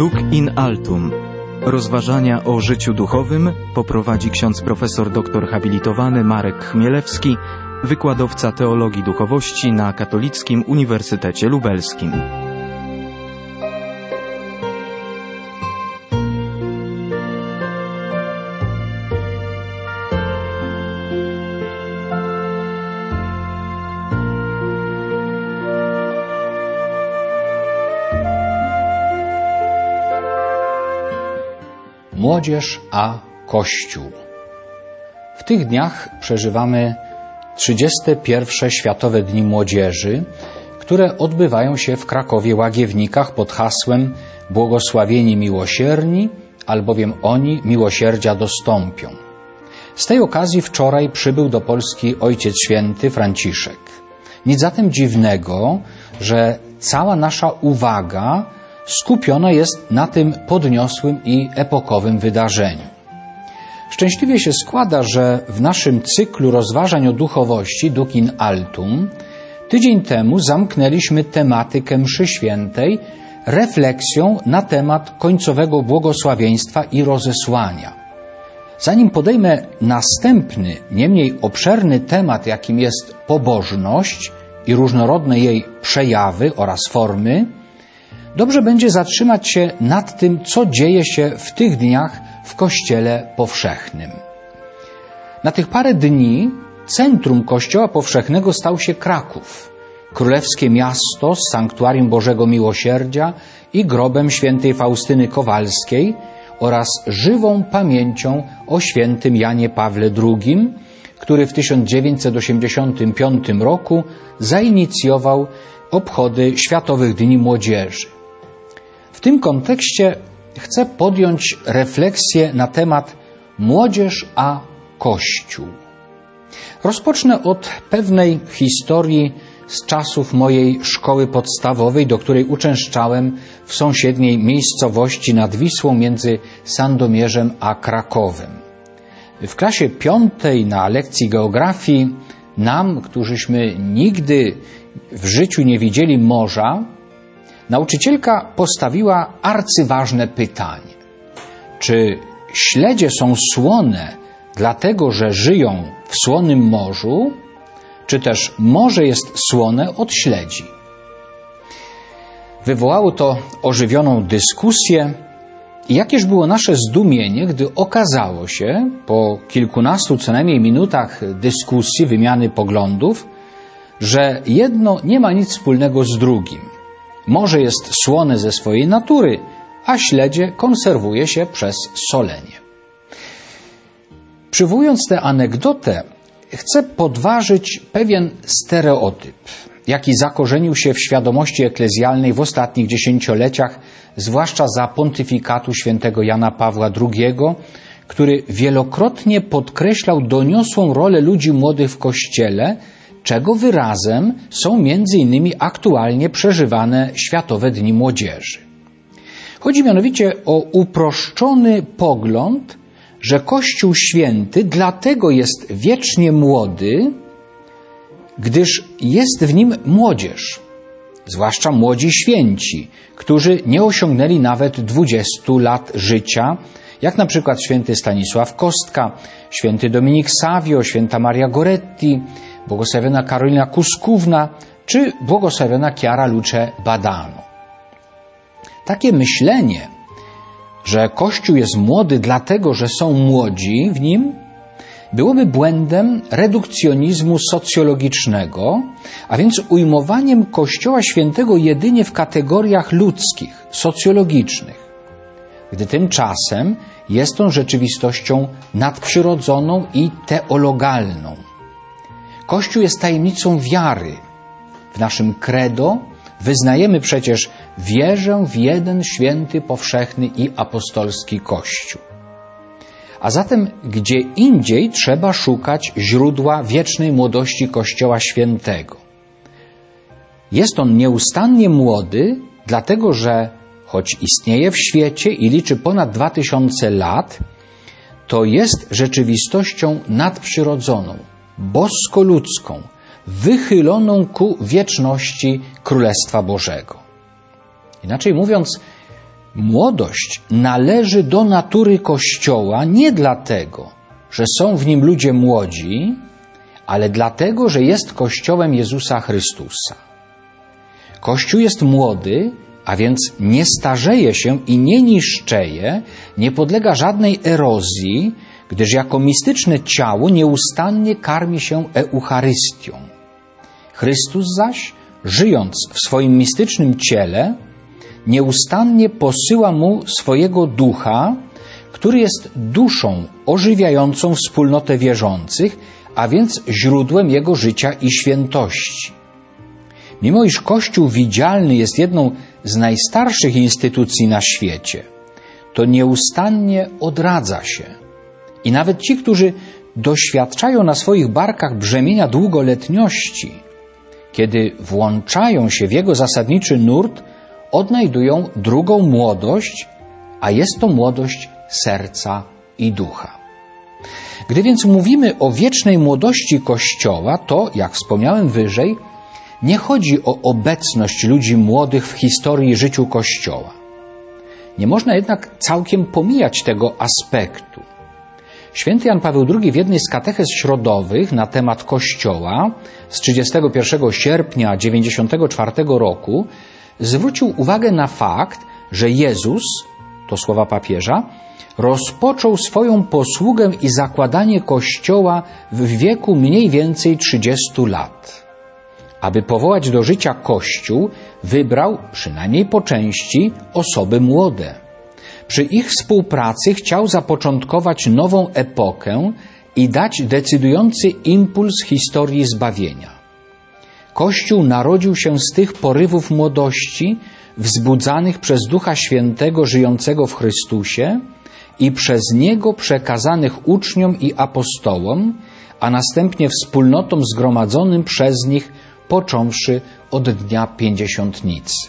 Duc in altum. Rozważania o życiu duchowym poprowadzi ksiądz profesor doktor habilitowany Marek Chmielewski, wykładowca teologii duchowości na Katolickim Uniwersytecie Lubelskim. Młodzież a Kościół. W tych dniach przeżywamy 31. Światowe Dni Młodzieży, które odbywają się w Krakowie Łagiewnikach pod hasłem Błogosławieni miłosierni, albowiem oni miłosierdzia dostąpią. Z tej okazji wczoraj przybył do Polski Ojciec Święty Franciszek. Nic zatem dziwnego, że cała nasza uwaga skupiona jest na tym podniosłym i epokowym wydarzeniu. Szczęśliwie się składa, że w naszym cyklu rozważań o duchowości Duc in altum tydzień temu zamknęliśmy tematykę mszy świętej refleksją na temat końcowego błogosławieństwa i rozesłania. Zanim podejmę następny, niemniej obszerny temat, jakim jest pobożność i różnorodne jej przejawy oraz formy, dobrze będzie zatrzymać się nad tym, co dzieje się w tych dniach w Kościele Powszechnym. Na tych parę dni centrum Kościoła Powszechnego stał się Kraków, królewskie miasto z sanktuarium Bożego Miłosierdzia i grobem świętej Faustyny Kowalskiej oraz żywą pamięcią o świętym Janie Pawle II, który w 1985 roku zainicjował obchody Światowych Dni Młodzieży. W tym kontekście chcę podjąć refleksję na temat młodzież a Kościół. Rozpocznę od pewnej historii z czasów mojej szkoły podstawowej, do której uczęszczałem w sąsiedniej miejscowości nad Wisłą między Sandomierzem a Krakowem. W klasie 5 na lekcji geografii nam, którzyśmy nigdy w życiu nie widzieli morza, nauczycielka postawiła arcyważne pytanie. Czy śledzie są słone dlatego, że żyją w słonym morzu, czy też morze jest słone od śledzi? Wywołało to ożywioną dyskusję i jakież było nasze zdumienie, gdy okazało się, po kilkunastu co najmniej minutach dyskusji, wymiany poglądów, że jedno nie ma nic wspólnego z drugim. Morze jest słone ze swojej natury, a śledzie konserwuje się przez solenie. Przywołując tę anegdotę, chcę podważyć pewien stereotyp, jaki zakorzenił się w świadomości eklezjalnej w ostatnich dziesięcioleciach, zwłaszcza za pontyfikatu świętego Jana Pawła II, który wielokrotnie podkreślał doniosłą rolę ludzi młodych w Kościele, czego wyrazem są m.in. aktualnie przeżywane Światowe Dni Młodzieży. Chodzi mianowicie o uproszczony pogląd, że Kościół Święty dlatego jest wiecznie młody, gdyż jest w nim młodzież, zwłaszcza młodzi święci, którzy nie osiągnęli nawet 20 lat życia, jak na przykład święty Stanisław Kostka, święty Dominik Savio, święta Maria Goretti, błogosławiona Karolina Kuskówna czy błogosławiona Chiara Luce Badano. Takie myślenie, że Kościół jest młody dlatego, że są młodzi w nim, byłoby błędem redukcjonizmu socjologicznego, a więc ujmowaniem Kościoła Świętego jedynie w kategoriach ludzkich, socjologicznych, gdy tymczasem jest on rzeczywistością nadprzyrodzoną i teologalną. Kościół jest tajemnicą wiary. W naszym credo wyznajemy przecież wierzę w jeden święty, powszechny i apostolski Kościół. A zatem gdzie indziej trzeba szukać źródła wiecznej młodości Kościoła Świętego. Jest on nieustannie młody, dlatego że choć istnieje w świecie i liczy ponad 2000 lat, to jest rzeczywistością nadprzyrodzoną, bosko-ludzką, wychyloną ku wieczności Królestwa Bożego. Inaczej mówiąc, Młodość należy do natury Kościoła nie dlatego, że są w nim ludzie młodzi, ale dlatego, że jest Kościołem Jezusa Chrystusa. Kościół jest młody, a więc nie starzeje się i nie niszczeje, nie podlega żadnej erozji, gdyż jako mistyczne ciało nieustannie karmi się Eucharystią. Chrystus zaś, żyjąc w swoim mistycznym ciele, nieustannie posyła mu swojego ducha, który jest duszą ożywiającą wspólnotę wierzących, a więc źródłem jego życia i świętości. Mimo iż Kościół widzialny jest jedną z najstarszych instytucji na świecie, to nieustannie odradza się. I nawet ci, którzy doświadczają na swoich barkach brzemienia długoletności, kiedy włączają się w jego zasadniczy nurt, odnajdują drugą młodość, a jest to młodość serca i ducha. Gdy więc mówimy o wiecznej młodości Kościoła, to, jak wspomniałem wyżej, nie chodzi o obecność ludzi młodych w historii i życiu Kościoła. Nie można jednak całkiem pomijać tego aspektu. Święty Jan Paweł II w jednej z katechez środowych na temat Kościoła z 31 sierpnia 1994 roku zwrócił uwagę na fakt, że Jezus, to słowa papieża, rozpoczął swoją posługę i zakładanie Kościoła w wieku mniej więcej 30 lat. Aby powołać do życia Kościół, wybrał, przynajmniej po części, osoby młode. Przy ich współpracy chciał zapoczątkować nową epokę i dać decydujący impuls historii zbawienia. Kościół narodził się z tych porywów młodości, wzbudzanych przez Ducha Świętego żyjącego w Chrystusie i przez Niego przekazanych uczniom i apostołom, a następnie wspólnotom zgromadzonym przez nich, począwszy od dnia Pięćdziesiątnicy.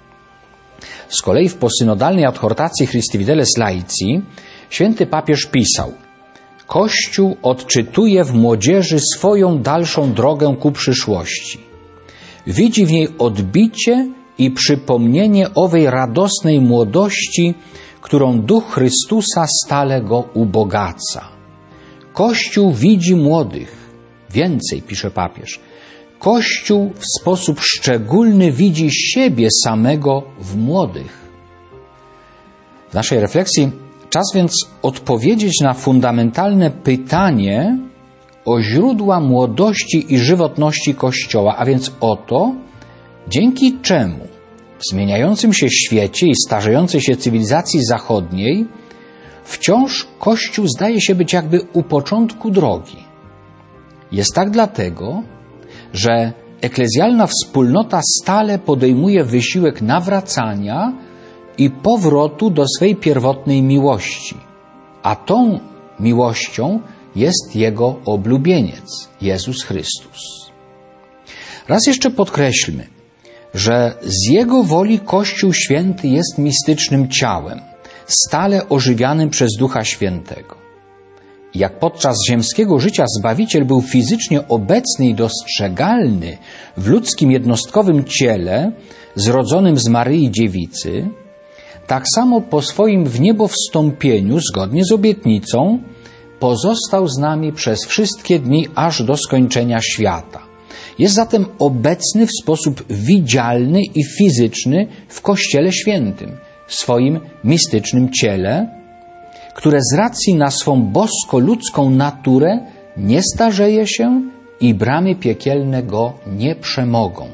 Z kolei w posynodalnej adhortacji Christi Fideles Laici święty papież pisał: Kościół odczytuje w młodzieży swoją dalszą drogę ku przyszłości. Widzi w niej odbicie i przypomnienie owej radosnej młodości, którą Duch Chrystusa stale go ubogaca. Kościół widzi młodych. Więcej, pisze papież, Kościół w sposób szczególny widzi siebie samego w młodych. W naszej refleksji czas więc odpowiedzieć na fundamentalne pytanie o źródła młodości i żywotności Kościoła, a więc o to, dzięki czemu w zmieniającym się świecie i starzejącej się cywilizacji zachodniej wciąż Kościół zdaje się być jakby u początku drogi. Jest tak dlatego, że eklezjalna wspólnota stale podejmuje wysiłek nawracania i powrotu do swej pierwotnej miłości, a tą miłością jest Jego oblubieniec, Jezus Chrystus. Raz jeszcze podkreślmy, że z Jego woli Kościół Święty jest mistycznym ciałem, stale ożywianym przez Ducha Świętego. Jak podczas ziemskiego życia Zbawiciel był fizycznie obecny i dostrzegalny w ludzkim jednostkowym ciele, zrodzonym z Maryi Dziewicy, tak samo po swoim w niebo wstąpieniu, zgodnie z obietnicą, pozostał z nami przez wszystkie dni aż do skończenia świata. Jest zatem obecny w sposób widzialny i fizyczny w Kościele Świętym, w swoim mistycznym ciele, które z racji na swą bosko-ludzką naturę nie starzeje się i bramy piekielne go nie przemogą.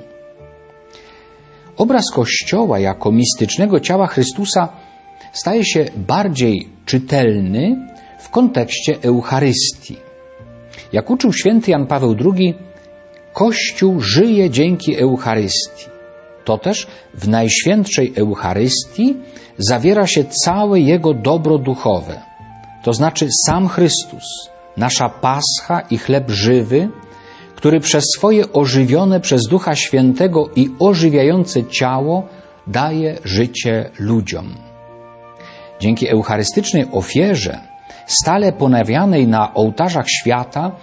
Obraz Kościoła jako mistycznego ciała Chrystusa staje się bardziej czytelny w kontekście Eucharystii. Jak uczył święty Jan Paweł II, Kościół żyje dzięki Eucharystii. To też w Najświętszej Eucharystii zawiera się całe Jego dobro duchowe, to znaczy sam Chrystus, nasza Pascha i chleb żywy, który przez swoje ożywione przez Ducha Świętego i ożywiające ciało daje życie ludziom. Dzięki eucharystycznej ofierze, stale ponawianej na ołtarzach świata,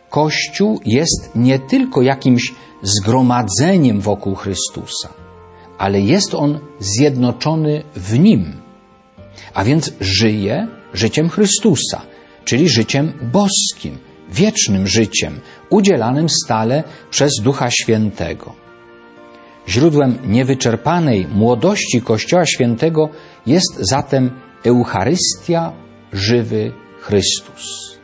Kościół jest nie tylko jakimś zgromadzeniem wokół Chrystusa, ale jest on zjednoczony w Nim, a więc żyje życiem Chrystusa, czyli życiem boskim, wiecznym życiem, udzielanym stale przez Ducha Świętego. Źródłem niewyczerpanej młodości Kościoła Świętego jest zatem Eucharystia, żywy Chrystus.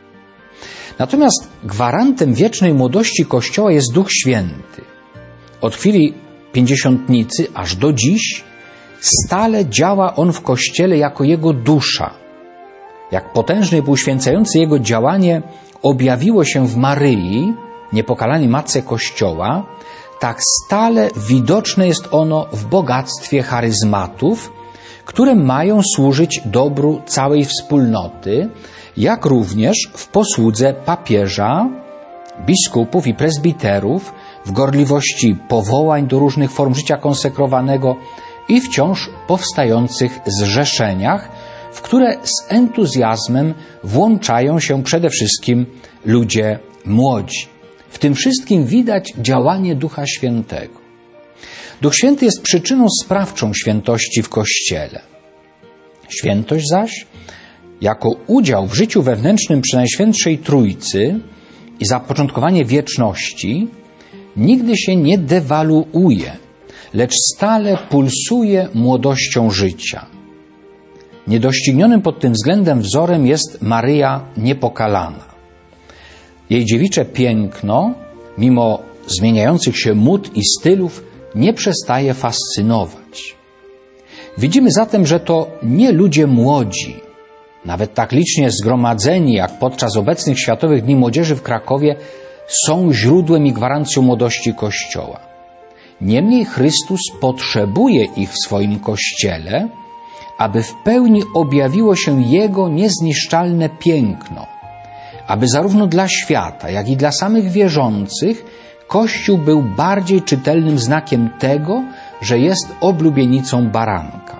Natomiast gwarantem wiecznej młodości Kościoła jest Duch Święty. Od chwili pięćdziesiątnicy aż do dziś stale działa On w Kościele jako Jego dusza. Jak potężne i uświęcające Jego działanie objawiło się w Maryi, niepokalanej Matce Kościoła, tak stale widoczne jest ono w bogactwie charyzmatów, które mają służyć dobru całej wspólnoty, jak również w posłudze papieża, biskupów i prezbiterów, w gorliwości powołań do różnych form życia konsekrowanego i wciąż powstających zrzeszeniach, w które z entuzjazmem włączają się przede wszystkim ludzie młodzi. W tym wszystkim widać działanie Ducha Świętego. Duch Święty jest przyczyną sprawczą świętości w Kościele. Świętość zaś, jako udział w życiu wewnętrznym Przenajświętszej Trójcy i zapoczątkowanie wieczności, nigdy się nie dewaluuje, lecz stale pulsuje młodością życia. Niedoścignionym pod tym względem wzorem jest Maryja Niepokalana. Jej dziewicze piękno, mimo zmieniających się mód i stylów, nie przestaje fascynować. Widzimy zatem, że to nie ludzie młodzi, nawet tak licznie zgromadzeni jak podczas obecnych Światowych Dni Młodzieży w Krakowie, są źródłem i gwarancją młodości Kościoła. Niemniej Chrystus potrzebuje ich w swoim Kościele, aby w pełni objawiło się Jego niezniszczalne piękno, aby zarówno dla świata, jak i dla samych wierzących Kościół był bardziej czytelnym znakiem tego, że jest oblubienicą baranka.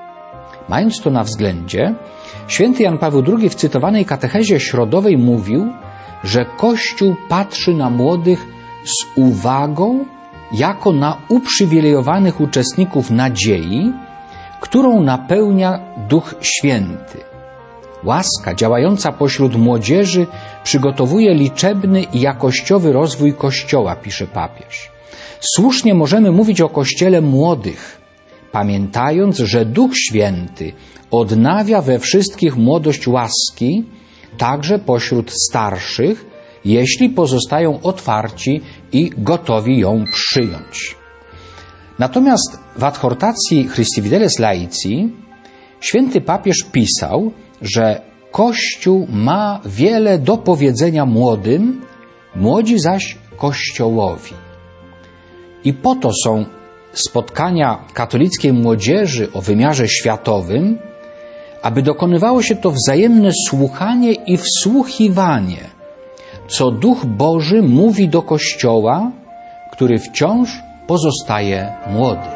Mając to na względzie, święty Jan Paweł II w cytowanej katechezie środowej mówił, że Kościół patrzy na młodych z uwagą jako na uprzywilejowanych uczestników nadziei, którą napełnia Duch Święty. Łaska działająca pośród młodzieży przygotowuje liczebny i jakościowy rozwój Kościoła, pisze papież. Słusznie możemy mówić o Kościele młodych, pamiętając, że Duch Święty odnawia we wszystkich młodość łaski, także pośród starszych, jeśli pozostają otwarci i gotowi ją przyjąć. Natomiast w adhortacji Christi Fideles Laici święty papież pisał, że Kościół ma wiele do powiedzenia młodym, młodzi zaś Kościołowi. I po to są spotkania katolickiej młodzieży o wymiarze światowym, aby dokonywało się to wzajemne słuchanie i wsłuchiwanie, co Duch Boży mówi do Kościoła, który wciąż pozostaje młody.